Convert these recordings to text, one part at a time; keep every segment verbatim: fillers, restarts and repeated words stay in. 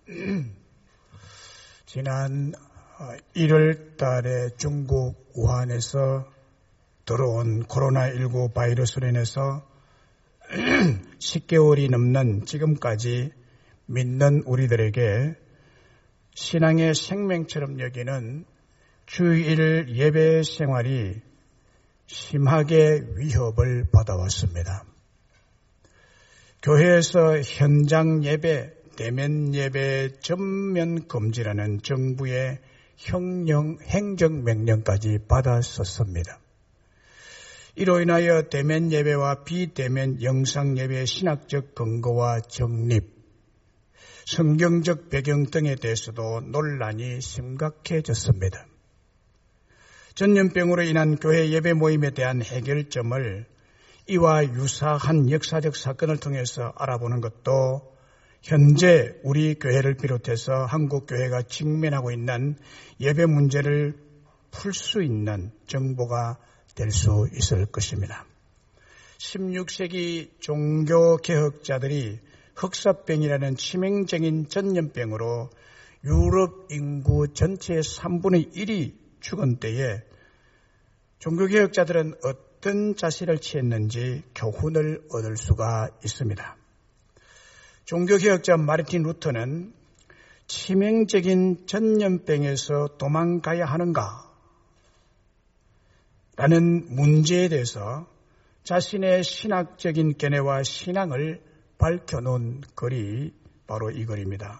지난 일월 달에 중국 우한에서 들어온 코로나십구 바이러스로 인해서 십 개월이 넘는 지금까지 믿는 우리들에게 신앙의 생명처럼 여기는 주일 예배 생활이 심하게 위협을 받아왔습니다. 교회에서 현장 예배, 대면 예배 전면 금지라는 정부의 형령, 행정명령까지 받았었습니다. 이로 인하여 대면 예배와 비대면 영상 예배의 신학적 근거와 정립, 성경적 배경 등에 대해서도 논란이 심각해졌습니다. 전염병으로 인한 교회 예배 모임에 대한 해결점을 이와 유사한 역사적 사건을 통해서 알아보는 것도 현재 우리 교회를 비롯해서 한국 교회가 직면하고 있는 예배 문제를 풀 수 있는 정보가 될 수 있을 것입니다. 십육 세기 종교개혁자들이 흑사병이라는 치명적인 전염병으로 유럽 인구 전체의 삼분의 일이 죽은 때에 종교개혁자들은 어떤 자세를 취했는지 교훈을 얻을 수가 있습니다. 종교개혁자 마르틴 루터는 치명적인 전염병에서 도망가야 하는가? 라는 문제에 대해서 자신의 신학적인 견해와 신앙을 밝혀놓은 글이 바로 이 글입니다.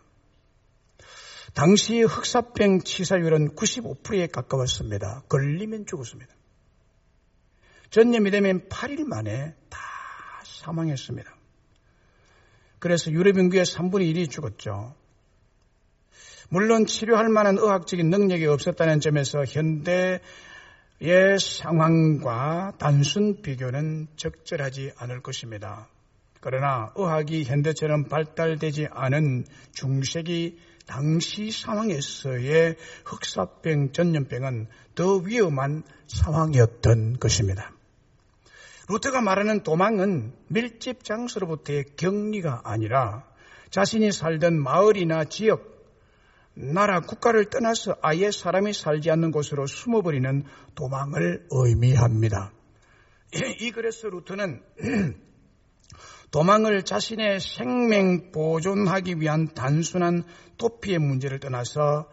당시 흑사병 치사율은 구십오 퍼센트에 가까웠습니다. 걸리면 죽었습니다. 전염이 되면 팔 일 만에 다 사망했습니다. 그래서 유럽 인구의 삼분의 일이 죽었죠. 물론 치료할 만한 의학적인 능력이 없었다는 점에서 현대의 상황과 단순 비교는 적절하지 않을 것입니다. 그러나 의학이 현대처럼 발달되지 않은 중세기 당시 상황에서의 흑사병, 전염병은 더 위험한 상황이었던 것입니다. 루터가 말하는 도망은 밀집 장소로부터의 격리가 아니라 자신이 살던 마을이나 지역, 나라, 국가를 떠나서 아예 사람이 살지 않는 곳으로 숨어버리는 도망을 의미합니다. 이 글에서 루터는 도망을 자신의 생명 보존하기 위한 단순한 도피의 문제를 떠나서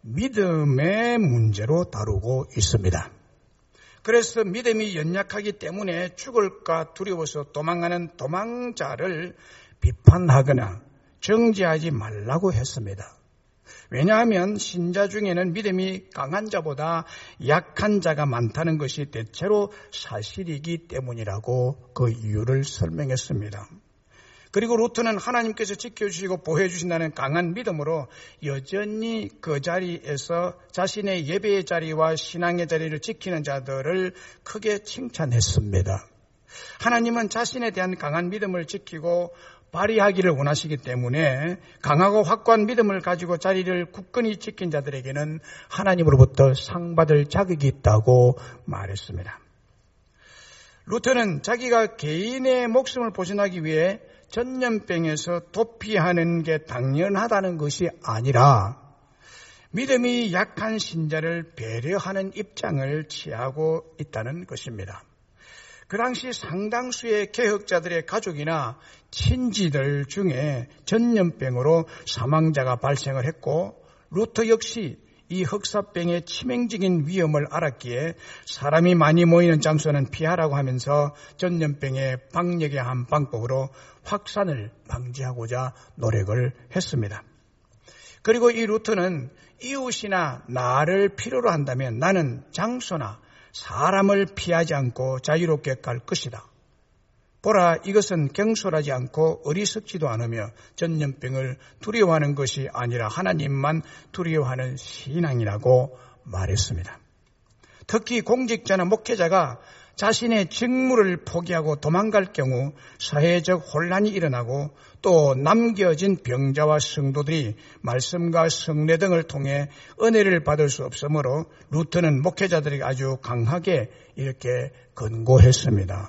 믿음의 문제로 다루고 있습니다. 그래서 믿음이 연약하기 때문에 죽을까 두려워서 도망가는 도망자를 비판하거나 정죄하지 말라고 했습니다. 왜냐하면 신자 중에는 믿음이 강한 자보다 약한 자가 많다는 것이 대체로 사실이기 때문이라고 그 이유를 설명했습니다. 그리고 루터는 하나님께서 지켜주시고 보호해주신다는 강한 믿음으로 여전히 그 자리에서 자신의 예배의 자리와 신앙의 자리를 지키는 자들을 크게 칭찬했습니다. 하나님은 자신에 대한 강한 믿음을 지키고 발휘하기를 원하시기 때문에 강하고 확고한 믿음을 가지고 자리를 굳건히 지킨 자들에게는 하나님으로부터 상받을 자격이 있다고 말했습니다. 루터는 자기가 개인의 목숨을 보존하기 위해 전염병에서 도피하는 게 당연하다는 것이 아니라 믿음이 약한 신자를 배려하는 입장을 취하고 있다는 것입니다. 그 당시 상당수의 개혁자들의 가족이나 친지들 중에 전염병으로 사망자가 발생을 했고 루터 역시 이 흑사병의 치명적인 위험을 알았기에 사람이 많이 모이는 장소는 피하라고 하면서 전염병의 방역의 한 방법으로 확산을 방지하고자 노력을 했습니다. 그리고 이 루터는 이웃이나 나를 필요로 한다면 나는 장소나 사람을 피하지 않고 자유롭게 갈 것이다. 보라, 이것은 경솔하지 않고 어리석지도 않으며 전염병을 두려워하는 것이 아니라 하나님만 두려워하는 신앙이라고 말했습니다. 특히 공직자나 목회자가 자신의 직무를 포기하고 도망갈 경우 사회적 혼란이 일어나고 또 남겨진 병자와 성도들이 말씀과 성례 등을 통해 은혜를 받을 수 없으므로 루터는 목회자들에게 아주 강하게 이렇게 권고했습니다.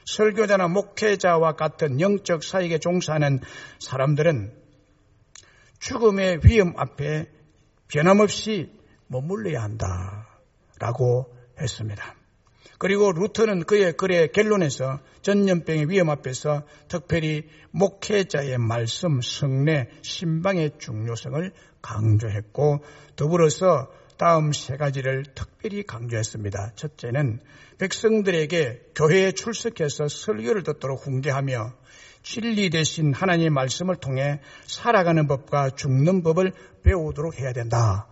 설교자나 목회자와 같은 영적 사역에 종사하는 사람들은 죽음의 위험 앞에 변함없이 머물러야 한다라고 했습니다. 그리고 루터는 그의 글의 결론에서 전염병의 위험 앞에서 특별히 목회자의 말씀, 성례, 신방의 중요성을 강조했고 더불어서 다음 세 가지를 특별히 강조했습니다. 첫째는 백성들에게 교회에 출석해서 설교를 듣도록 훈계하며 진리 대신 하나님의 말씀을 통해 살아가는 법과 죽는 법을 배우도록 해야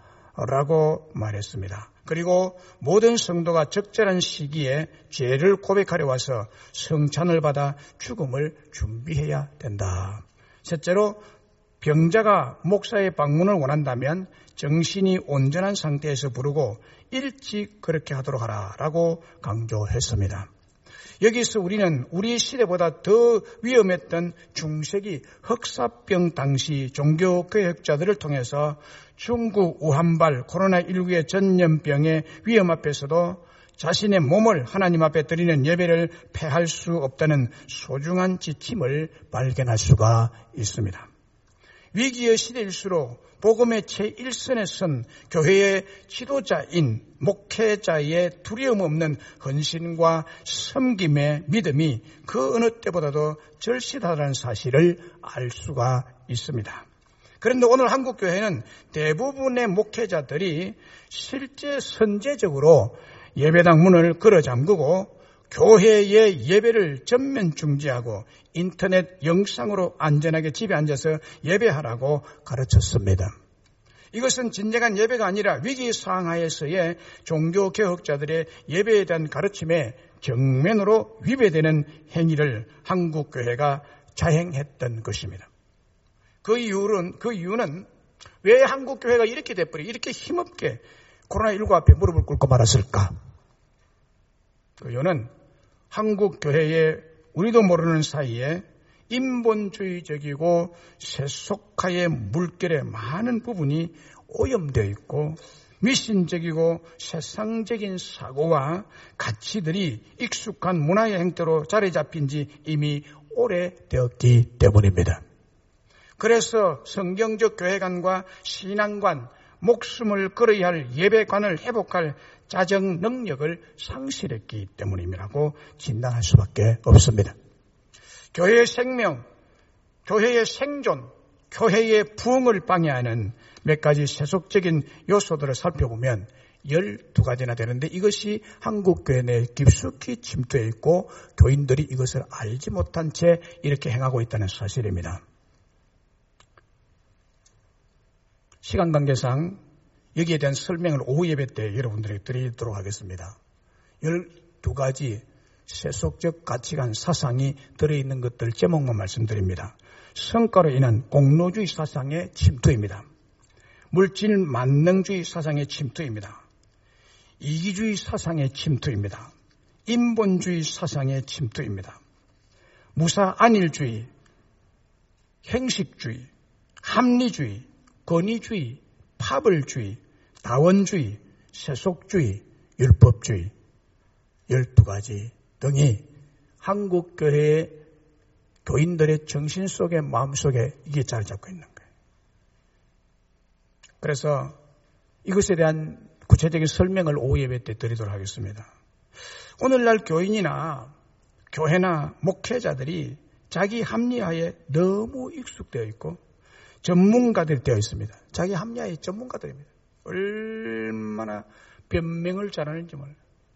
된다라고 말했습니다. 그리고 모든 성도가 적절한 시기에 죄를 고백하려 와서 성찬을 받아 죽음을 준비해야 된다. 셋째로 병자가 목사의 방문을 원한다면 정신이 온전한 상태에서 부르고 일찍 그렇게 하도록 하라라고 강조했습니다. 여기서 우리는 우리 시대보다 더 위험했던 중세기 흑사병 당시 종교개혁자들을 통해서 중국 우한발 코로나십구의 전염병의 위험 앞에서도 자신의 몸을 하나님 앞에 드리는 예배를 패할 수 없다는 소중한 지침을 발견할 수가 있습니다. 위기의 시대일수록 복음의 제일선에 선 교회의 지도자인 목회자의 두려움 없는 헌신과 섬김의 믿음이 그 어느 때보다도 절실하다는 사실을 알 수가 있습니다. 그런데 오늘 한국교회는 대부분의 목회자들이 실제 선제적으로 예배당 문을 걸어 잠그고 교회의 예배를 전면 중지하고 인터넷 영상으로 안전하게 집에 앉아서 예배하라고 가르쳤습니다. 이것은 진정한 예배가 아니라 위기 상하에서의 종교개혁자들의 예배에 대한 가르침에 정면으로 위배되는 행위를 한국교회가 자행했던 것입니다. 그 이유는, 그 이유는 왜 한국교회가 이렇게 돼버리, 이렇게 힘없게 코로나십구 앞에 무릎을 꿇고 말았을까? 그 이유는 한국교회의 우리도 모르는 사이에 인본주의적이고 세속화의 물결에 많은 부분이 오염되어 있고 미신적이고 세상적인 사고와 가치들이 익숙한 문화의 행태로 자리 잡힌 지 이미 오래되었기 때문입니다. 그래서 성경적 교회관과 신앙관, 목숨을 걸어야 할 예배관을 회복할 자정 능력을 상실했기 때문이라고 진단할 수밖에 없습니다. 교회의 생명, 교회의 생존, 교회의 부흥을 방해하는 몇 가지 세속적인 요소들을 살펴보면 열두 가지나 되는데 이것이 한국교회 내에 깊숙이 침투해 있고 교인들이 이것을 알지 못한 채 이렇게 행하고 있다는 사실입니다. 시간 관계상 여기에 대한 설명을 오후 예배 때 여러분들에게 드리도록 하겠습니다. 열두 가지 세속적 가치관 사상이 들어있는 것들 제목만 말씀드립니다. 성과로 인한 공로주의 사상의 침투입니다. 물질 만능주의 사상의 침투입니다. 이기주의 사상의 침투입니다. 인본주의 사상의 침투입니다. 무사 안일주의, 행식주의, 합리주의, 권위주의, 파벌주의, 다원주의, 세속주의, 율법주의 열두 가지 등이 한국교회의 교인들의 정신 속에 마음 속에 이게 자리 잡고 있는 거예요. 그래서 이것에 대한 구체적인 설명을 오후 예배 때 드리도록 하겠습니다. 오늘날 교인이나 교회나 목회자들이 자기 합리화에 너무 익숙되어 있고 전문가들이 되어 있습니다. 자기 합리화의 전문가들입니다. 얼마나 변명을 잘하는지 몰라요.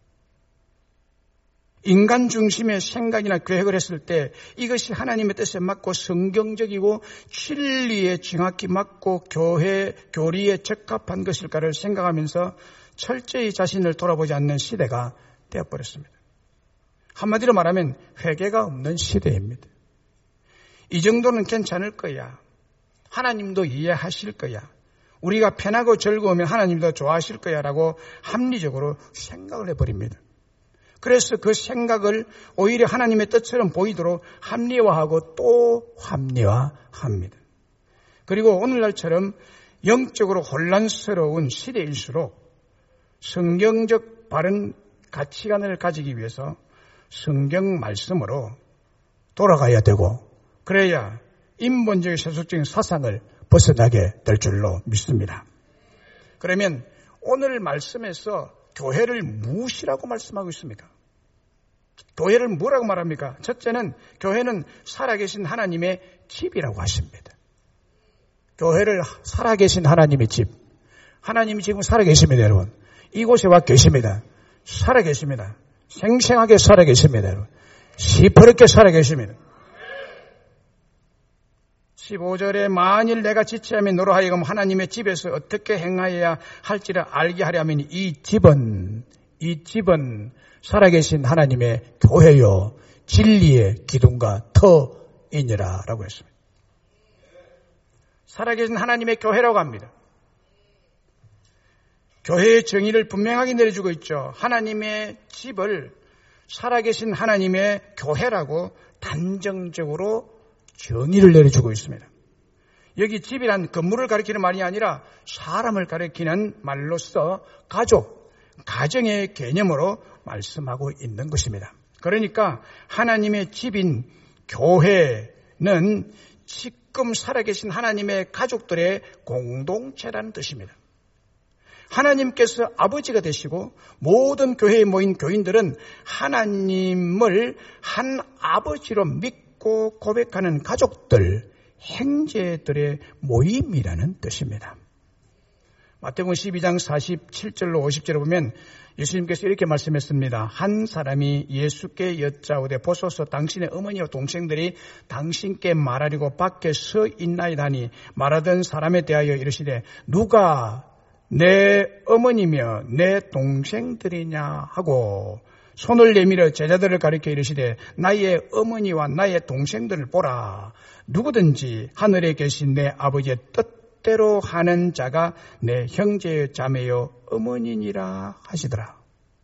인간 중심의 생각이나 계획을 했을 때 이것이 하나님의 뜻에 맞고 성경적이고 진리에 정확히 맞고 교회, 교리에 적합한 것일까를 생각하면서 철저히 자신을 돌아보지 않는 시대가 되어버렸습니다. 한마디로 말하면 회개가 없는 시대입니다. 이 정도는 괜찮을 거야. 하나님도 이해하실 거야. 우리가 편하고 즐거우면 하나님도 좋아하실 거야 라고 합리적으로 생각을 해버립니다. 그래서 그 생각을 오히려 하나님의 뜻처럼 보이도록 합리화하고 또 합리화합니다. 그리고 오늘날처럼 영적으로 혼란스러운 시대일수록 성경적 바른 가치관을 가지기 위해서 성경 말씀으로 돌아가야 되고 그래야 인본적인 세속적인 사상을 벗어나게 될 줄로 믿습니다. 그러면 오늘 말씀에서 교회를 무엇이라고 말씀하고 있습니까? 교회를 뭐라고 말합니까? 첫째는 교회는 살아계신 하나님의 집이라고 하십니다. 교회를 살아계신 하나님의 집. 하나님이 지금 살아계십니다, 여러분. 이곳에 와 계십니다. 살아계십니다. 생생하게 살아계십니다, 여러분. 시퍼렇게 살아계십니다. 십오 절에 만일 내가 지체하면 너로 하여금 하나님의 집에서 어떻게 행하여야 할지를 알게 하려면 이 집은 이 집은 살아계신 하나님의 교회요 진리의 기둥과 터이니라 라고 했습니다. 살아계신 하나님의 교회라고 합니다. 교회의 정의를 분명하게 내려주고 있죠. 하나님의 집을 살아계신 하나님의 교회라고 단정적으로 정의를 내려주고 있습니다. 여기 집이란 건물을 가리키는 말이 아니라 사람을 가리키는 말로서 가족, 가정의 개념으로 말씀하고 있는 것입니다. 그러니까 하나님의 집인 교회는 지금 살아계신 하나님의 가족들의 공동체라는 뜻입니다. 하나님께서 아버지가 되시고 모든 교회에 모인 교인들은 하나님을 한 아버지로 믿고 고백하는 가족들, 형제들의 모임이라는 뜻입니다. 마태복음 십이 장 사십칠 절로 오십 절에 보면 예수님께서 이렇게 말씀했습니다. 한 사람이 예수께 여짜오되 보소서 당신의 어머니와 동생들이 당신께 말하려고 밖에 서 있나이다니 말하던 사람에 대하여 이르시되 누가 내 어머니며 내 동생들이냐 하고 손을 내밀어 제자들을 가리켜 이르시되 나의 어머니와 나의 동생들을 보라. 누구든지 하늘에 계신 내 아버지의 뜻대로 하는 자가 내 형제여 자매여 어머니니라 하시더라.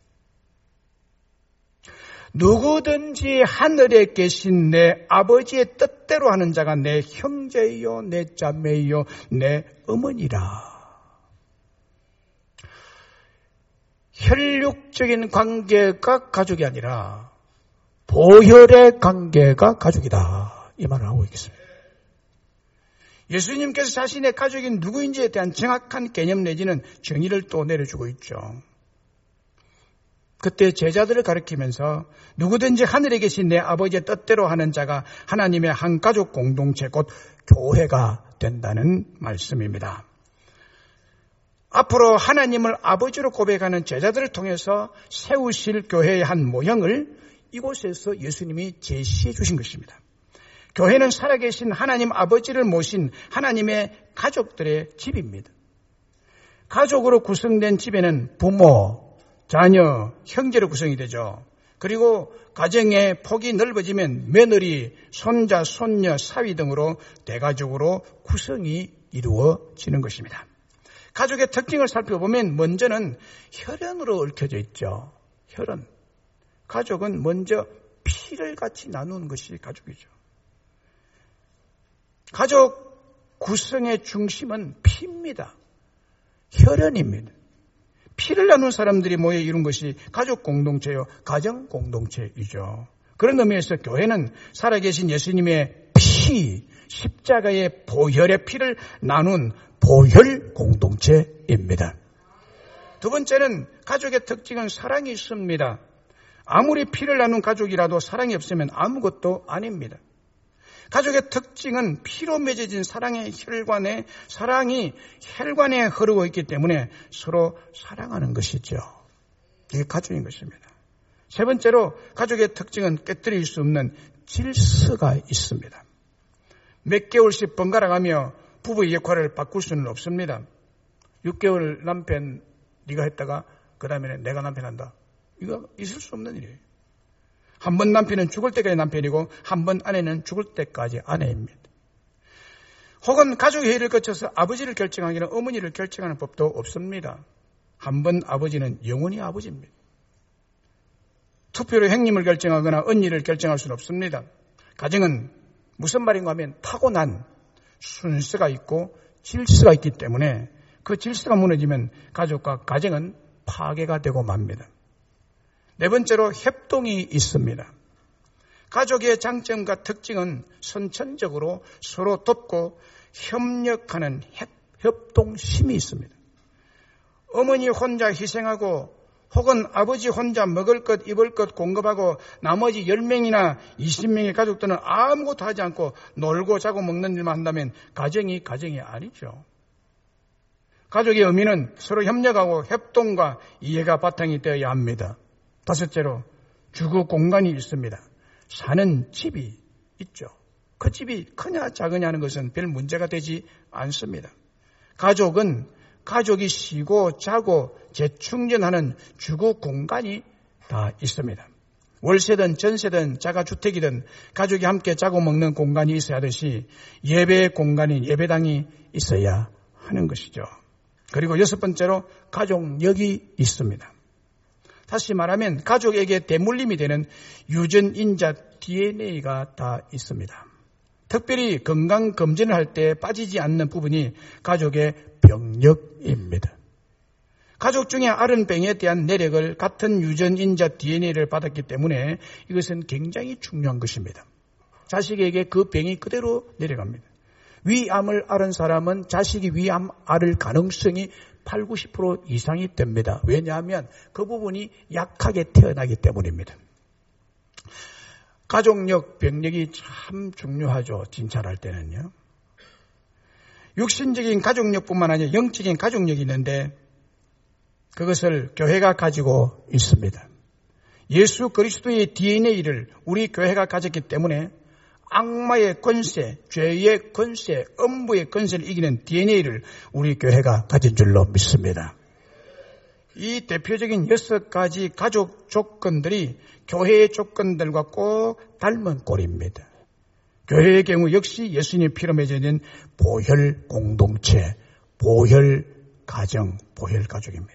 누구든지 하늘에 계신 내 아버지의 뜻대로 하는 자가 내 형제요 내 자매요 내 어머니라. 혈육적인 관계가 가족이 아니라 보혈의 관계가 가족이다. 이 말을 하고 있겠습니다. 예수님께서 자신의 가족이 누구인지에 대한 정확한 개념 내지는 정의를 또 내려주고 있죠. 그때 제자들을 가리키면서 누구든지 하늘에 계신 내 아버지의 뜻대로 하는 자가 하나님의 한 가족 공동체 곧 교회가 된다는 말씀입니다. 앞으로 하나님을 아버지로 고백하는 제자들을 통해서 세우실 교회의 한 모형을 이곳에서 예수님이 제시해 주신 것입니다. 교회는 살아계신 하나님 아버지를 모신 하나님의 가족들의 집입니다. 가족으로 구성된 집에는 부모, 자녀, 형제로 구성이 되죠. 그리고 가정의 폭이 넓어지면 며느리, 손자, 손녀, 사위 등으로 대가족으로 구성이 이루어지는 것입니다. 가족의 특징을 살펴보면 먼저는 혈연으로 얽혀져 있죠. 혈연. 가족은 먼저 피를 같이 나누는 것이 가족이죠. 가족 구성의 중심은 피입니다. 혈연입니다. 피를 나눈 사람들이 모여 이룬 것이 가족 공동체요, 가정 공동체이죠. 그런 의미에서 교회는 살아계신 예수님의 피, 십자가의 보혈의 피를 나눈 보혈 공동체입니다. 두 번째는 가족의 특징은 사랑이 있습니다. 아무리 피를 나눈 가족이라도 사랑이 없으면 아무것도 아닙니다. 가족의 특징은 피로 맺어진 사랑의 혈관에 사랑이 혈관에 흐르고 있기 때문에 서로 사랑하는 것이죠. 이게 가족인 것입니다. 세 번째로 가족의 특징은 깨뜨릴 수 없는 질서가 있습니다. 몇 개월씩 번갈아가며 부부의 역할을 바꿀 수는 없습니다. 육 개월 남편 네가 했다가 그 다음에는 내가 남편 한다. 이거 있을 수 없는 일이에요. 한 번 남편은 죽을 때까지 남편이고 한 번 아내는 죽을 때까지 아내입니다. 혹은 가족의 회의를 거쳐서 아버지를 결정하기는 어머니를 결정하는 법도 없습니다. 한 번 아버지는 영원히 아버지입니다. 투표로 형님을 결정하거나 언니를 결정할 수는 없습니다. 가정은 무슨 말인가 하면 타고난 순서가 있고 질서가 있기 때문에 그 질서가 무너지면 가족과 가정은 파괴가 되고 맙니다. 네 번째로 협동이 있습니다. 가족의 장점과 특징은 선천적으로 서로 돕고 협력하는 협동심이 있습니다. 어머니 혼자 희생하고 혹은 아버지 혼자 먹을 것, 입을 것 공급하고 나머지 열 명이나 이십 명의 가족들은 아무것도 하지 않고 놀고 자고 먹는 일만 한다면 가정이 가정이 아니죠. 가족의 의미는 서로 협력하고 협동과 이해가 바탕이 되어야 합니다. 다섯째로 주거 공간이 있습니다. 사는 집이 있죠. 그 집이 크냐 작으냐 하는 것은 별 문제가 되지 않습니다. 가족은 가족이 쉬고 자고 재충전하는 주거 공간이 다 있습니다. 월세든 전세든 자가주택이든 가족이 함께 자고 먹는 공간이 있어야 하듯이 예배 공간인 예배당이 있어야 하는 것이죠. 그리고 여섯 번째로 가족력이 있습니다. 다시 말하면 가족에게 대물림이 되는 유전인자 디엔에이가 다 있습니다. 특별히 건강검진을 할 때 빠지지 않는 부분이 가족의 병력입니다. 가족 중에 아른병에 대한 내력을 같은 유전인자 디엔에이를 받았기 때문에 이것은 굉장히 중요한 것입니다. 자식에게 그 병이 그대로 내려갑니다. 위암을 앓은 사람은 자식이 위암 앓을 가능성이 팔, 구십 퍼센트 이상이 됩니다. 왜냐하면 그 부분이 약하게 태어나기 때문입니다. 가족력, 병력이 참 중요하죠. 진찰할 때는요. 육신적인 가족력뿐만 아니라 영적인 가족력이 있는데 그것을 교회가 가지고 있습니다. 예수 그리스도의 디엔에이를 우리 교회가 가졌기 때문에 악마의 권세, 죄의 권세, 음부의 권세를 이기는 디엔에이를 우리 교회가 가진 줄로 믿습니다. 이 대표적인 여섯 가지 가족 조건들이 교회의 조건들과 꼭 닮은 꼴입니다. 교회의 경우 역시 예수님의 피로 맺어진 보혈 공동체, 보혈 가정, 보혈 가족입니다.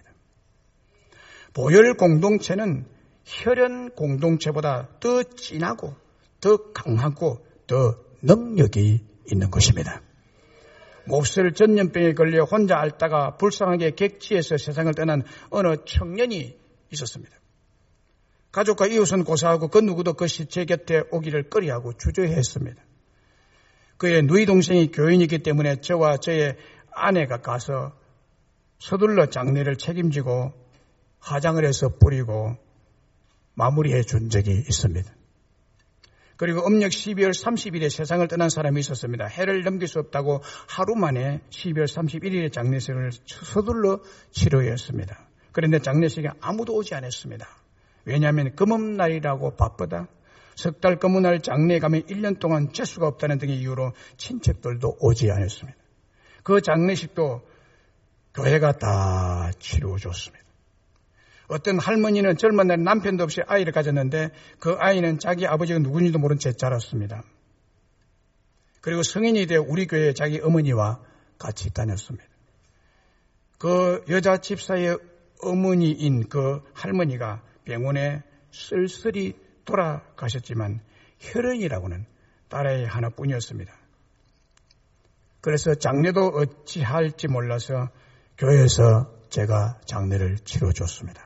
보혈 공동체는 혈연 공동체보다 더 진하고 더 강하고 더 능력이 있는 것입니다. 몹쓸 전염병에 걸려 혼자 앓다가 불쌍하게 객지에서 세상을 떠난 어느 청년이 있었습니다. 가족과 이웃은 고사하고 그 누구도 그 시체 곁에 오기를 꺼려하고 주저했습니다. 그의 누이 동생이 교인이기 때문에 저와 저의 아내가 가서 서둘러 장례를 책임지고 화장을 해서 뿌리고 마무리해 준 적이 있습니다. 그리고 음력 십이월 삼십일에 세상을 떠난 사람이 있었습니다. 해를 넘길 수 없다고 하루 만에 십이월 삼십일일에 장례식을 서둘러 치러했습니다. 그런데 장례식에 아무도 오지 않았습니다. 왜냐하면 금음날이라고 바쁘다. 석 달 금음날 장례에 가면 일 년 동안 재수가 없다는 등의 이유로 친척들도 오지 않았습니다. 그 장례식도 교회가 다 치러줬습니다. 어떤 할머니는 젊은 날 남편도 없이 아이를 가졌는데 그 아이는 자기 아버지가 누구인지도 모른 채 자랐습니다. 그리고 성인이 되어 우리 교회에 자기 어머니와 같이 다녔습니다. 그 여자 집사의 어머니인 그 할머니가 병원에 쓸쓸히 돌아가셨지만 혈연이라고는 딸아이 하나뿐이었습니다. 그래서 장례도 어찌할지 몰라서 교회에서 제가 장례를 치러줬습니다.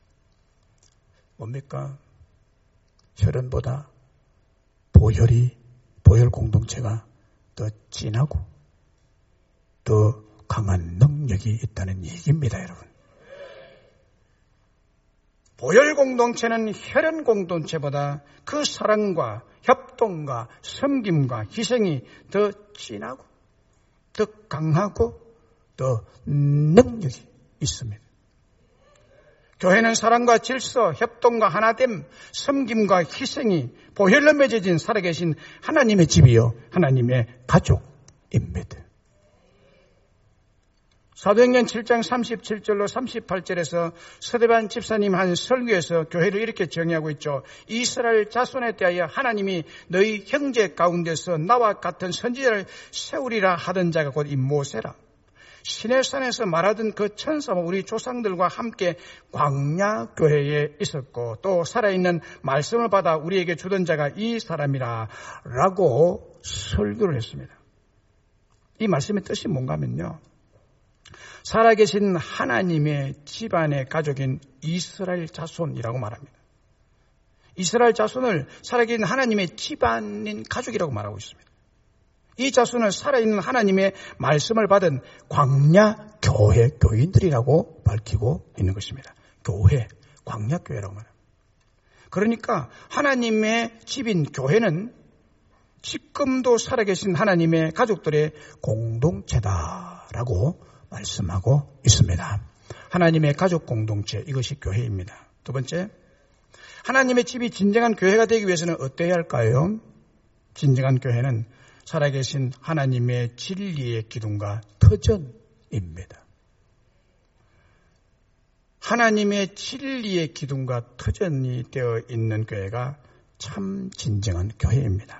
뭡니까? 혈연보다 보혈이, 보혈 공동체가 더 진하고 더 강한 능력이 있다는 얘기입니다, 여러분. 보혈 공동체는 혈연 공동체보다 그 사랑과 협동과 섬김과 희생이 더 진하고 더 강하고 더 능력이 있습니다. 교회는 사랑과 질서, 협동과 하나됨, 섬김과 희생이 보혈로 맺어진 살아계신 하나님의 집이요, 하나님의 가족입니다. 사도행전 칠 장 삼십칠 절로 삼십팔 절에서 서대반 집사님 한 설교에서 교회를 이렇게 정의하고 있죠. 이스라엘 자손에 대하여 하나님이 너희 형제 가운데서 나와 같은 선지자를 세우리라 하던 자가 곧 이 모세라. 시내산에서 말하던 그 천사와 우리 조상들과 함께 광야 교회에 있었고 또 살아있는 말씀을 받아 우리에게 주던 자가 이 사람이라 라고 설교를 했습니다. 이 말씀의 뜻이 뭔가 하면요, 살아계신 하나님의 집안의 가족인 이스라엘 자손이라고 말합니다. 이스라엘 자손을 살아계신 하나님의 집안인 가족이라고 말하고 있습니다. 이 자손은 살아있는 하나님의 말씀을 받은 광야 교회 교인들이라고 밝히고 있는 것입니다. 교회, 광야 교회라고 말합니다. 그러니까 하나님의 집인 교회는 지금도 살아계신 하나님의 가족들의 공동체다라고 말씀하고 있습니다. 하나님의 가족 공동체, 이것이 교회입니다. 두 번째, 하나님의 집이 진정한 교회가 되기 위해서는 어때야 할까요? 진정한 교회는 살아계신 하나님의 진리의 기둥과 터전입니다. 하나님의 진리의 기둥과 터전이 되어 있는 교회가 참 진정한 교회입니다.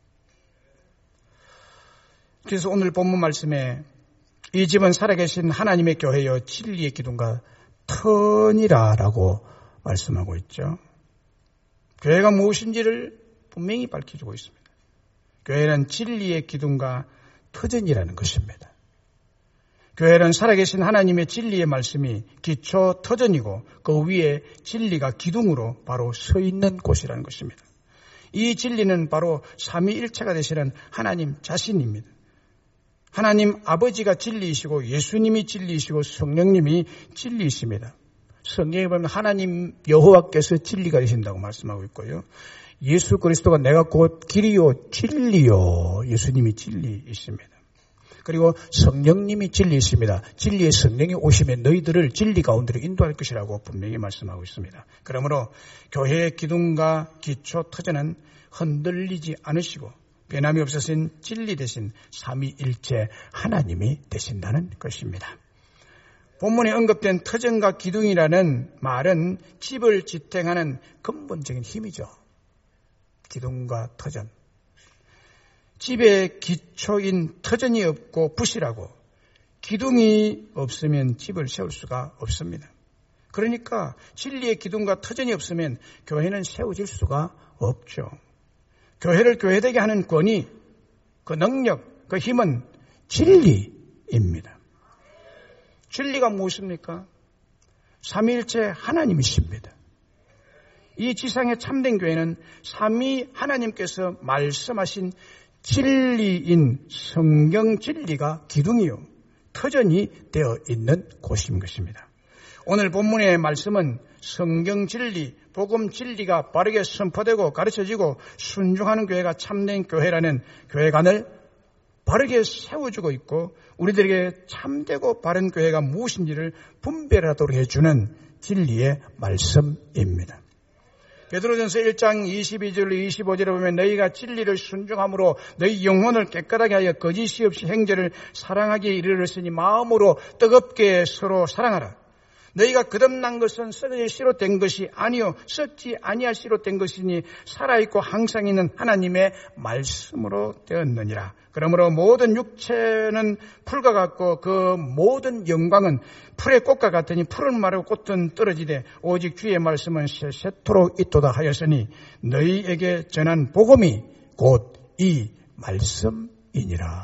그래서 오늘 본문 말씀에 이 집은 살아계신 하나님의 교회여 진리의 기둥과 터니라라고 말씀하고 있죠. 교회가 무엇인지를 분명히 밝혀주고 있습니다. 교회는 진리의 기둥과 터전이라는 것입니다. 교회는 살아계신 하나님의 진리의 말씀이 기초 터전이고 그 위에 진리가 기둥으로 바로 서 있는 곳이라는 것입니다. 이 진리는 바로 삼위일체가 되시는 하나님 자신입니다. 하나님 아버지가 진리이시고 예수님이 진리이시고 성령님이 진리이십니다. 성경에 보면 하나님 여호와께서 진리가 되신다고 말씀하고 있고요. 예수 그리스도가 내가 곧 길이요 진리요, 예수님이 진리이십니다. 그리고 성령님이 진리이십니다. 진리의 성령이 오시면 너희들을 진리 가운데로 인도할 것이라고 분명히 말씀하고 있습니다. 그러므로 교회의 기둥과 기초 터전은 흔들리지 않으시고 변함이 없으신 진리 대신 삼위일체 하나님이 되신다는 것입니다. 본문에 언급된 터전과 기둥이라는 말은 집을 지탱하는 근본적인 힘이죠. 기둥과 터전. 집의 기초인 터전이 없고 부실하고 기둥이 없으면 집을 세울 수가 없습니다. 그러니까 진리의 기둥과 터전이 없으면 교회는 세워질 수가 없죠. 교회를 교회되게 하는 권위, 그 능력, 그 힘은 진리입니다. 진리가 무엇입니까? 삼위일체 하나님이십니다. 이 지상의 참된 교회는 삼위 하나님께서 말씀하신 진리인 성경 진리가 기둥이요 터전이 되어 있는 곳인 것입니다. 오늘 본문의 말씀은 성경 진리, 복음 진리가 바르게 선포되고 가르쳐지고 순종하는 교회가 참된 교회라는 교회관을 바르게 세워주고 있고 우리들에게 참되고 바른 교회가 무엇인지를 분별하도록 해주는 진리의 말씀입니다. 베드로전서 일 장 이십이 절 이십오 절에 보면 너희가 진리를 순종함으로 너희 영혼을 깨끗하게 하여 거짓이 없이 행제를 사랑하기에 이르렀으니 마음으로 뜨겁게 서로 사랑하라. 너희가 거듭난 것은 썩어질 씨로 된 것이 아니요 썩지 아니할 씨로 된 것이니 살아있고 항상 있는 하나님의 말씀으로 되었느니라. 그러므로 모든 육체는 풀과 같고 그 모든 영광은 풀의 꽃과 같으니 풀은 마르고 꽃은 떨어지되 오직 주의 말씀은 세세토록 있도다 하였으니 너희에게 전한 복음이 곧 이 말씀이니라.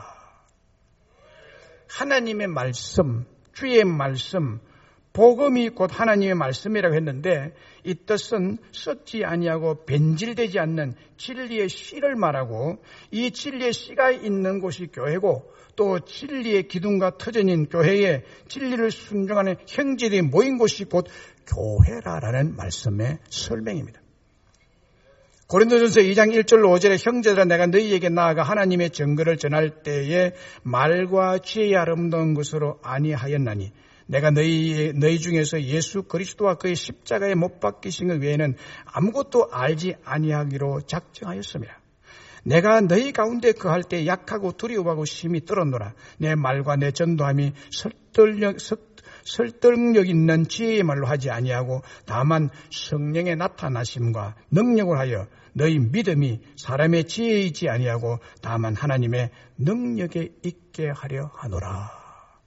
하나님의 말씀, 주의 말씀, 복음이 곧 하나님의 말씀이라고 했는데 이 뜻은 썩지 아니하고 변질되지 않는 진리의 씨를 말하고 이 진리의 씨가 있는 곳이 교회고 또 진리의 기둥과 터전인 교회에 진리를 순종하는 형제들이 모인 곳이 곧 교회라라는 말씀의 설명입니다. 고린도전서 이 장 일 절로 오 절에 형제들아 내가 너희에게 나아가 하나님의 증거를 전할 때에 말과 지혜의 아름다운 것으로 아니하였나니 내가 너희, 너희 중에서 예수 그리스도와 그의 십자가에 못 박히신 것 외에는 아무것도 알지 아니하기로 작정하였습니다. 내가 너희 가운데 거할 때 약하고 두려워하고 심히 떨었노라. 내 말과 내 전도함이 설득력, 설득력 있는 지혜의 말로 하지 아니하고 다만 성령의 나타나심과 능력을 하여 너희 믿음이 사람의 지혜이지 아니하고 다만 하나님의 능력에 있게 하려 하노라.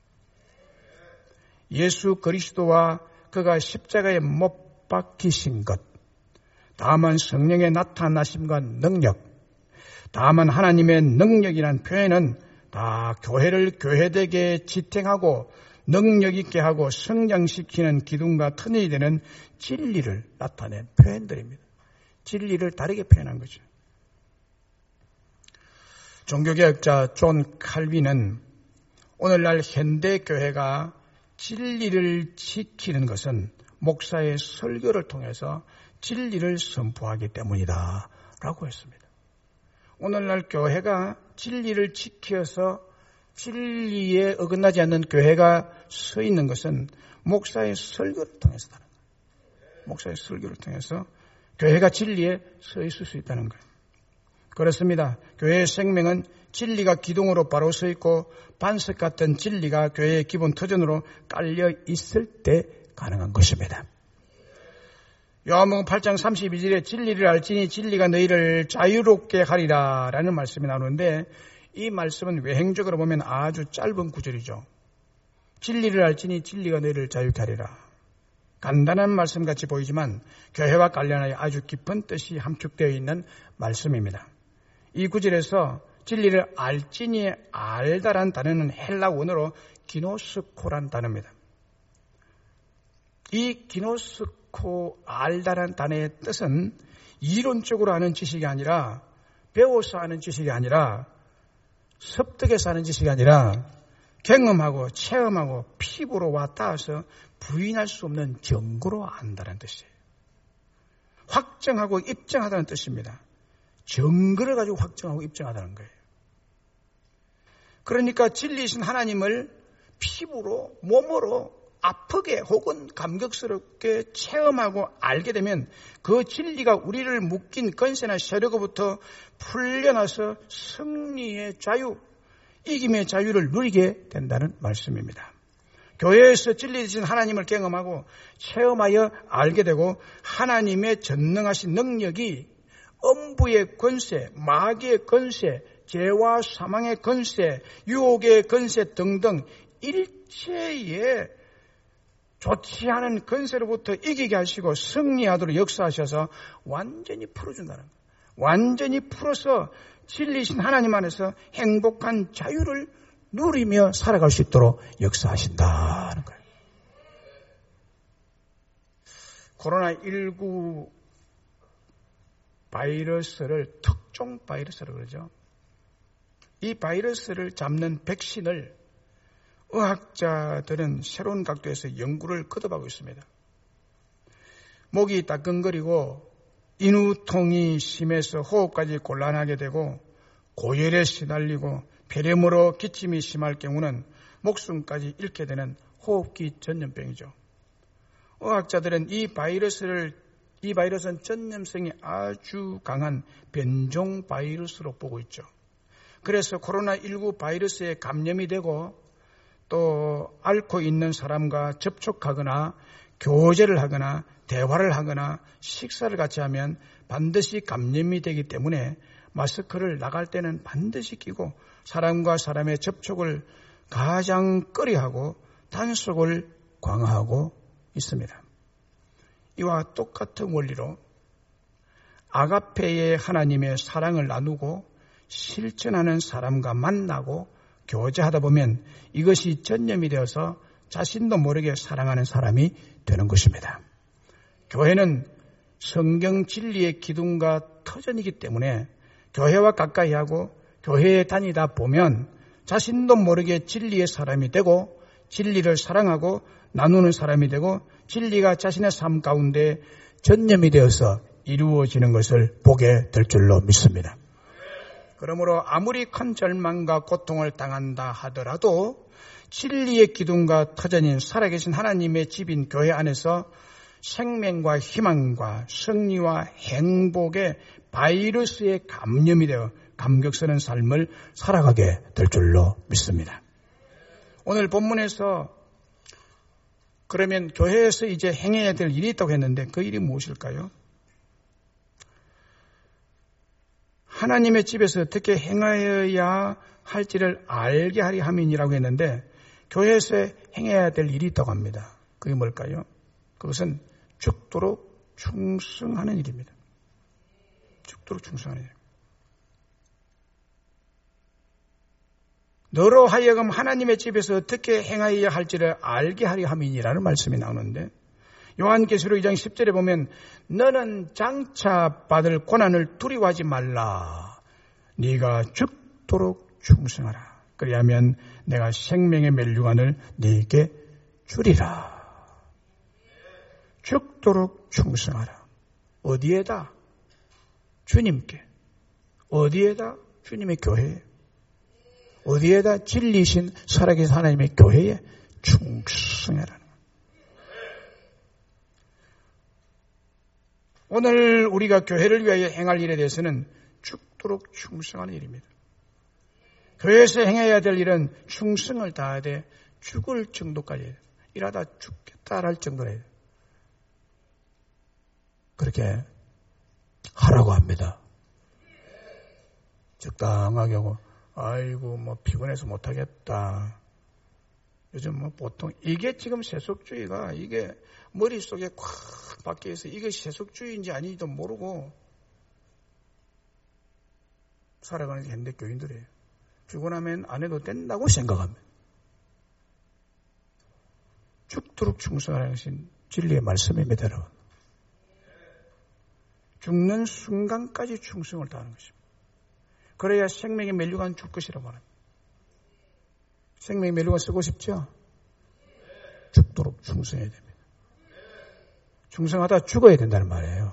예수 그리스도와 그가 십자가에 못 박히신 것, 다만 성령의 나타나심과 능력, 다만 하나님의 능력이라는 표현은 다 교회를 교회되게 지탱하고 능력 있게 하고 성장시키는 기둥과 터널이 되는 진리를 나타낸 표현들입니다. 진리를 다르게 표현한 거죠. 종교개혁자 존 칼빈은 오늘날 현대교회가 진리를 지키는 것은 목사의 설교를 통해서 진리를 선포하기 때문이다 라고 했습니다. 오늘날 교회가 진리를 지켜서 진리에 어긋나지 않는 교회가 서 있는 것은 목사의 설교를 통해서다. 목사의 설교를 통해서 교회가 진리에 서 있을 수 있다는 거예요. 그렇습니다. 교회의 생명은 진리가 기둥으로 바로 서 있고 반석 같은 진리가 교회의 기본 터전으로 깔려 있을 때 가능한 것입니다. 요한복음 팔 장 삼십이 절에 진리를 알지니 진리가 너희를 자유롭게 하리라 라는 말씀이 나오는데 이 말씀은 외행적으로 보면 아주 짧은 구절이죠. 진리를 알지니 진리가 너희를 자유롭게 하리라. 간단한 말씀같이 보이지만 교회와 관련하여 아주 깊은 뜻이 함축되어 있는 말씀입니다. 이 구절에서 진리를 알지니 알다란 단어는 헬라 원어로 기노스코란 단어입니다. 이 기노스코 알다란 단어의 뜻은 이론적으로 아는 지식이 아니라 배워서 아는 지식이 아니라 습득해서 아는 지식이 아니라 경험하고 체험하고 피부로 와닿아서 부인할 수 없는 증거로 안다는 뜻이에요. 확정하고 입증하다는 뜻입니다. 증거를 가지고 확정하고 입증하다는 거예요. 그러니까 진리이신 하나님을 피부로 몸으로 아프게 혹은 감격스럽게 체험하고 알게 되면 그 진리가 우리를 묶인 권세나 세력으로부터 풀려나서 승리의 자유, 이김의 자유를 누리게 된다는 말씀입니다. 교회에서 진리이신 하나님을 경험하고 체험하여 알게 되고 하나님의 전능하신 능력이 엄부의 권세, 마귀의 권세, 죄와 사망의 권세, 유혹의 권세 등등 일체의 좋지 않은 권세로부터 이기게 하시고 승리하도록 역사하셔서 완전히 풀어준다는 거예요. 완전히 풀어서 진리신 하나님 안에서 행복한 자유를 누리며 살아갈 수 있도록 역사하신다는 거예요. 코로나십구 바이러스를 특종 바이러스라고 그러죠. 이 바이러스를 잡는 백신을 의학자들은 새로운 각도에서 연구를 거듭하고 있습니다. 목이 따끔거리고 인후통이 심해서 호흡까지 곤란하게 되고 고열에 시달리고 폐렴으로 기침이 심할 경우는 목숨까지 잃게 되는 호흡기 전염병이죠. 의학자들은 이 바이러스를 이 바이러스는 전염성이 아주 강한 변종 바이러스로 보고 있죠. 그래서 코로나십구 바이러스에 감염이 되고 또 앓고 있는 사람과 접촉하거나 교제를 하거나 대화를 하거나 식사를 같이 하면 반드시 감염이 되기 때문에 마스크를 나갈 때는 반드시 끼고 사람과 사람의 접촉을 가장 꺼려하고 단속을 강화하고 있습니다. 이와 똑같은 원리로 아가페의 하나님의 사랑을 나누고 실천하는 사람과 만나고 교제하다 보면 이것이 전염이 되어서 자신도 모르게 사랑하는 사람이 되는 것입니다. 교회는 성경 진리의 기둥과 터전이기 때문에 교회와 가까이 하고 교회에 다니다 보면 자신도 모르게 진리의 사람이 되고 진리를 사랑하고 나누는 사람이 되고 진리가 자신의 삶 가운데 전염이 되어서 이루어지는 것을 보게 될 줄로 믿습니다. 그러므로 아무리 큰 절망과 고통을 당한다 하더라도 진리의 기둥과 터전인 살아계신 하나님의 집인 교회 안에서 생명과 희망과 승리와 행복의 바이러스에 감염이 되어 감격스러운 삶을 살아가게 될 줄로 믿습니다. 오늘 본문에서 그러면 교회에서 이제 행해야 될 일이 있다고 했는데 그 일이 무엇일까요? 하나님의 집에서 어떻게 행하여야 할지를 알게 하리 함이니라고 했는데 교회에서 행해야 될 일이 있다고 합니다. 그게 뭘까요? 그것은 죽도록 충성하는 일입니다. 죽도록 충성하는 일. 너로 하여금 하나님의 집에서 어떻게 행하여야 할지를 알게 하리 함이니라는 말씀이 나오는데 요한계시록 이 장 십 절에 보면 너는 장차 받을 고난을 두려워하지 말라. 네가 죽도록 충성하라. 그리하면 내가 생명의 멸류관을 네게 주리라. 죽도록 충성하라. 어디에다? 주님께. 어디에다? 주님의 교회에. 어디에다? 진리신 살아계신 하나님의 교회에 충성하라는 거예요. 오늘 우리가 교회를 위하여 행할 일에 대해서는 죽도록 충성하는 일입니다. 교회에서 행해야 될 일은 충성을 다하되 죽을 정도까지 해야 돼요. 일하다 죽겠다 할 정도로 해야 돼요. 그렇게 하라고 합니다. 적당하게 하고 아이고 뭐 피곤해서 못하겠다. 요즘 뭐 보통 이게 지금 세속주의가 이게 머릿속에 콱 박혀있어. 이게 세속주의인지 아닌지도 모르고 살아가는 현대 교인들이에요. 피곤하면 안 해도 된다고 생각합니다. 죽도록 충성하라는 것은 진리의 말씀입니다. 여러분. 죽는 순간까지 충성을 다하는 것입니다. 그래야 생명의 멸류관 줄 것이라고 말합니다. 생명의 멸류관 쓰고 싶죠? 죽도록 충성해야 됩니다. 충성하다 죽어야 된다는 말이에요.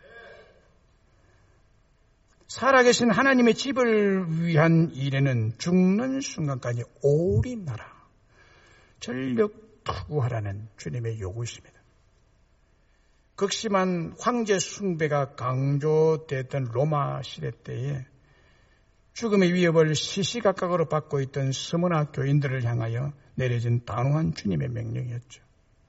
살아계신 하나님의 집을 위한 일에는 죽는 순간까지 올인하라. 전력 투구하라는 주님의 요구이십니다. 극심한 황제 숭배가 강조됐던 로마 시대 때에 죽음의 위협을 시시각각으로 받고 있던 스무나 교인들을 향하여 내려진 단호한 주님의 명령이었죠.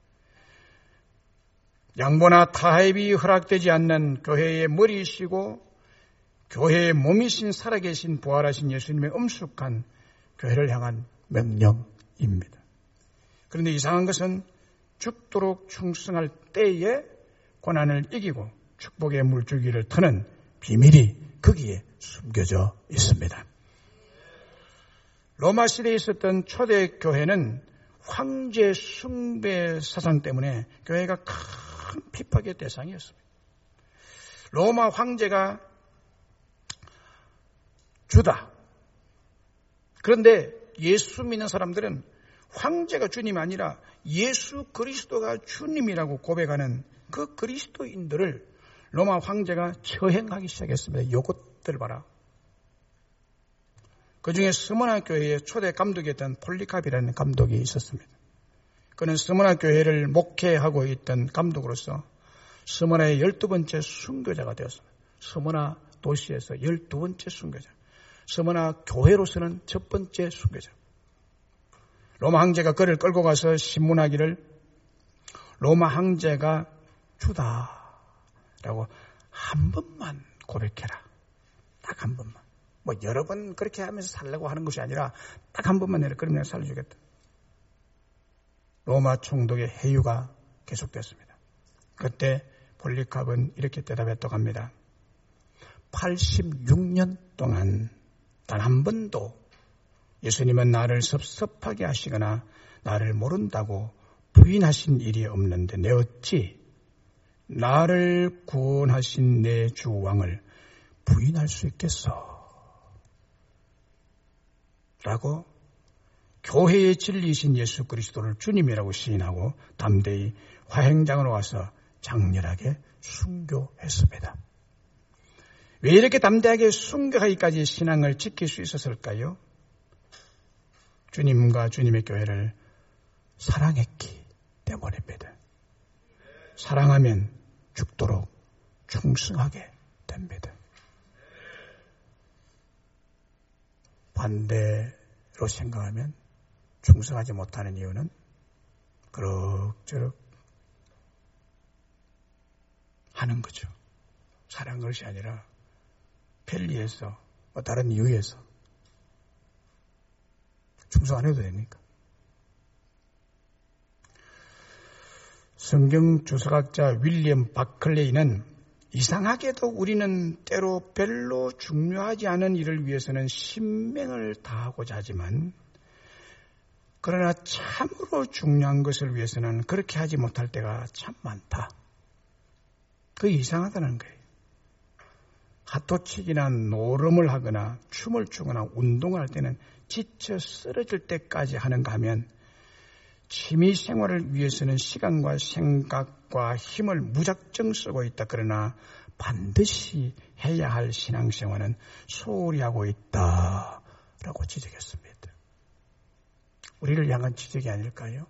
양보나 타협이 허락되지 않는 교회의 머리이시고 교회의 몸이신 살아계신 부활하신 예수님의 엄숙한 교회를 향한 명령입니다. 그런데 이상한 것은 죽도록 충성할 때에 고난을 이기고 축복의 물줄기를 트는 비밀이 거기에 숨겨져 있습니다. 로마 시대에 있었던 초대 교회는 황제 숭배 사상 때문에 교회가 큰 핍박의 대상이었습니다. 로마 황제가 주다. 그런데 예수 믿는 사람들은 황제가 주님이 아니라 예수 그리스도가 주님이라고 고백하는 그 그리스도인들을 로마 황제가 처행하기 시작했습니다. 요것들 봐라. 그 중에 스무나 교회의 초대 감독이었던 폴리카비라는 감독이 있었습니다. 그는 스무나 교회를 목회하고 있던 감독으로서 스무나의 열두 번째 순교자가 되었습니다. 스무나 도시에서 열두 번째 순교자. 스무나 교회로서는 첫 번째 순교자. 로마 황제가 그를 끌고 가서 신문하기를 로마 황제가 주다라고 한 번만 고백해라. 딱 한 번만. 뭐 여러 번 그렇게 하면서 살려고 하는 것이 아니라 딱 한 번만 해라. 그러면 내가 살려주겠다. 로마 총독의 해유가 계속됐습니다. 그때 폴리캅은 이렇게 대답했다고 합니다. 팔십육 년 동안 단 한 번도 예수님은 나를 섭섭하게 하시거나 나를 모른다고 부인하신 일이 없는데 내 어찌 나를 구원하신 내 주 왕을 부인할 수 있겠어? 라고 교회의 진리이신 예수 그리스도를 주님이라고 시인하고 담대히 화행장으로 와서 장렬하게 순교했습니다. 왜 이렇게 담대하게 순교하기까지 신앙을 지킬 수 있었을까요? 주님과 주님의 교회를 사랑했기 때문입니다. 사랑하면 죽도록 충성하게 됩니다. 반대로 생각하면 충성하지 못하는 이유는 그럭저럭 하는 거죠. 사랑한 것이 아니라 편리해서 뭐 다른 이유에서 충성 안 해도 됩니까? 성경 주석학자 윌리엄 바클레이는 이상하게도 우리는 때로 별로 중요하지 않은 일을 위해서는 신명을 다하고자 하지만 그러나 참으로 중요한 것을 위해서는 그렇게 하지 못할 때가 참 많다. 그게 이상하다는 거예요. 하토치기나 노름을 하거나 춤을 추거나 운동을 할 때는 지쳐 쓰러질 때까지 하는가 하면 취미 생활을 위해서는 시간과 생각과 힘을 무작정 쓰고 있다. 그러나 반드시 해야 할 신앙생활은 소홀히 하고 있다라고 지적했습니다. 우리를 향한 지적이 아닐까요?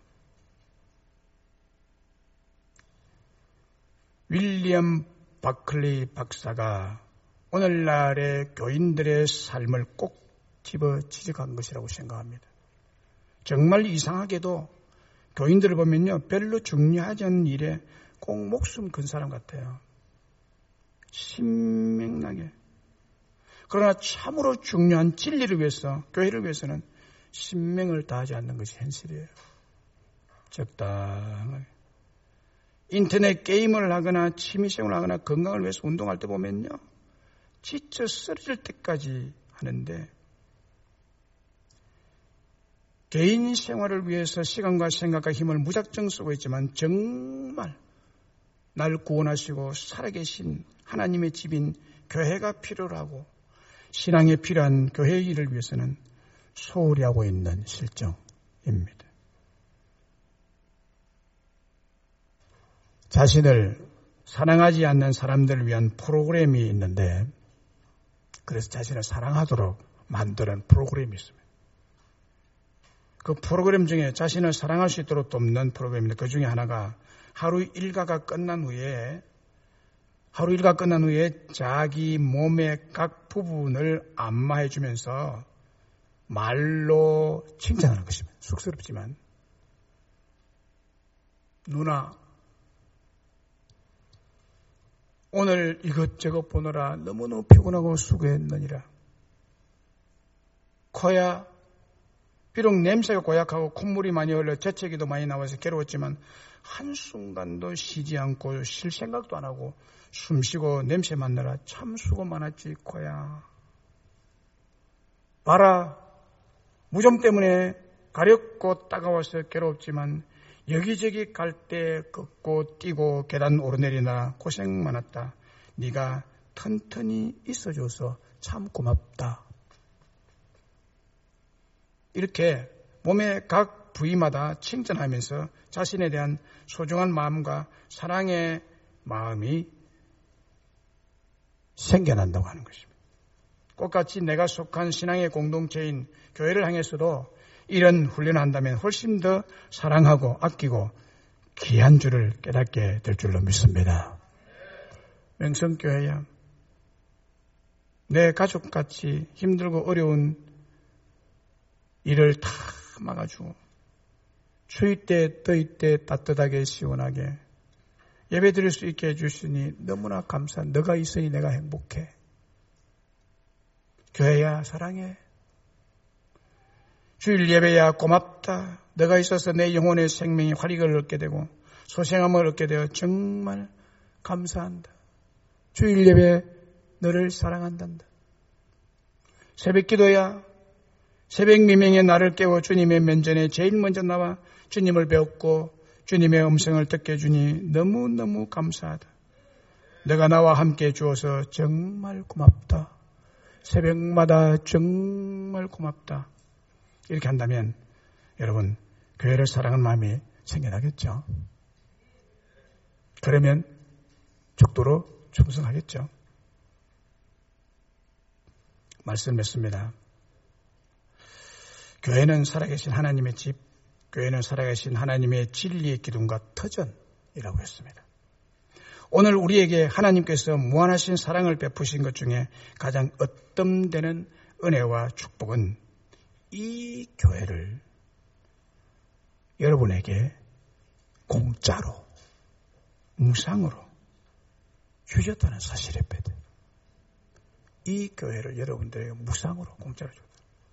윌리엄 바클리 박사가 오늘날의 교인들의 삶을 꼭 집어 지적한 것이라고 생각합니다. 정말 이상하게도 교인들을 보면요, 별로 중요하지 않은 일에 꼭 목숨 건 사람 같아요. 신명나게. 그러나 참으로 중요한 진리를 위해서, 교회를 위해서는 신명을 다하지 않는 것이 현실이에요. 적당하게. 인터넷 게임을 하거나 취미생활을 하거나 건강을 위해서 운동할 때 보면요, 지쳐 쓰러질 때까지 하는데 개인 생활을 위해서 시간과 생각과 힘을 무작정 쓰고 있지만 정말 날 구원하시고 살아계신 하나님의 집인 교회가 필요로 하고 신앙에 필요한 교회의 일을 위해서는 소홀히 하고 있는 실정입니다. 자신을 사랑하지 않는 사람들을 위한 프로그램이 있는데 그래서 자신을 사랑하도록 만드는 프로그램이 있습니다. 그 프로그램 중에 자신을 사랑할 수 있도록 돕는 프로그램인데 그 중에 하나가 하루 일과가 끝난 후에 하루 일과 끝난 후에 자기 몸의 각 부분을 안마해 주면서 말로 칭찬하는 것입니다. 쑥스럽지만 누나 오늘 이것저것 보느라 너무너무 피곤하고 수고했느니라. 코야 비록 냄새가 고약하고 콧물이 많이 흘러 재채기도 많이 나와서 괴로웠지만 한순간도 쉬지 않고 쉴 생각도 안 하고 숨쉬고 냄새 맡느라 참 수고 많았지 코야. 봐라. 무좀 때문에 가렵고 따가워서 괴롭지만 여기저기 갈 때 걷고 뛰고 계단 오르내리느라 고생 많았다. 네가 튼튼히 있어줘서 참 고맙다. 이렇게 몸의 각 부위마다 칭찬하면서 자신에 대한 소중한 마음과 사랑의 마음이 생겨난다고 하는 것입니다. 똑같이 내가 속한 신앙의 공동체인 교회를 향해서도 이런 훈련을 한다면 훨씬 더 사랑하고 아끼고 귀한 줄을 깨닫게 될 줄로 믿습니다. 명성교회야, 내 가족같이 힘들고 어려운 일을 다 막아주고 추위 때 더위 때 따뜻하게 시원하게 예배 드릴 수 있게 해주시니 너무나 감사. 너가 있으니 내가 행복해. 교회야 사랑해. 주일 예배야 고맙다. 너가 있어서 내 영혼의 생명이 활력을 얻게 되고 소생함을 얻게 되어 정말 감사한다. 주일 예배 너를 사랑한단다. 새벽 기도야 새벽 미명에 나를 깨워 주님의 면전에 제일 먼저 나와 주님을 배웠고 주님의 음성을 듣게 해주니 너무너무 감사하다. 내가 나와 함께 주어서 정말 고맙다. 새벽마다 정말 고맙다. 이렇게 한다면 여러분 교회를 사랑하는 마음이 생겨나겠죠. 그러면 죽도록 충성하겠죠. 말씀 맺습니다. 교회는 살아계신 하나님의 집, 교회는 살아계신 하나님의 진리의 기둥과 터전이라고 했습니다. 오늘 우리에게 하나님께서 무한하신 사랑을 베푸신 것 중에 가장 으뜸되는 은혜와 축복은 이 교회를 여러분에게 공짜로, 무상으로 주셨다는 사실입니다. 이 교회를 여러분들에게 무상으로 공짜로 줬다.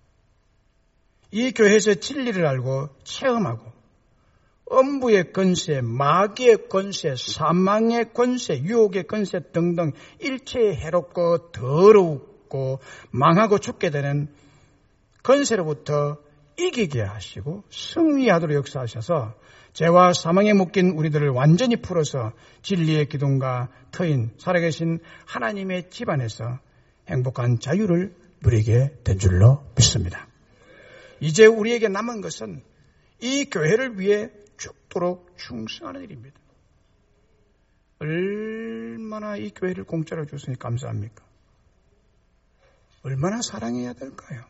이 교회에서 진리를 알고 체험하고 엄부의 권세, 마귀의 권세, 사망의 권세, 유혹의 권세 등등 일체의 해롭고 더럽고 망하고 죽게 되는 권세로부터 이기게 하시고 승리하도록 역사하셔서 죄와 사망에 묶인 우리들을 완전히 풀어서 진리의 기둥과 터인 살아계신 하나님의 집안에서 행복한 자유를 누리게 된 줄로 믿습니다. 이제 우리에게 남은 것은 이 교회를 위해 죽도록 충성하는 일입니다. 얼마나 이 교회를 공짜로 주시니 감사합니까? 얼마나 사랑해야 될까요?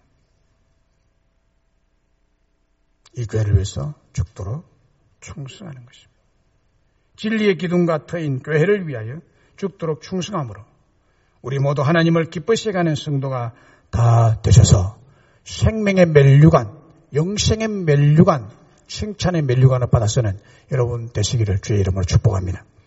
이 교회를 위해서 죽도록 충성하는 것입니다. 진리의 기둥과 터인 교회를 위하여 죽도록 충성함으로 우리 모두 하나님을 기쁘시게 하는 성도가 다 되셔서 생명의 멸류관, 영생의 멸류관, 칭찬의 멸류관을 받아서는 여러분 되시기를 주의 이름으로 축복합니다.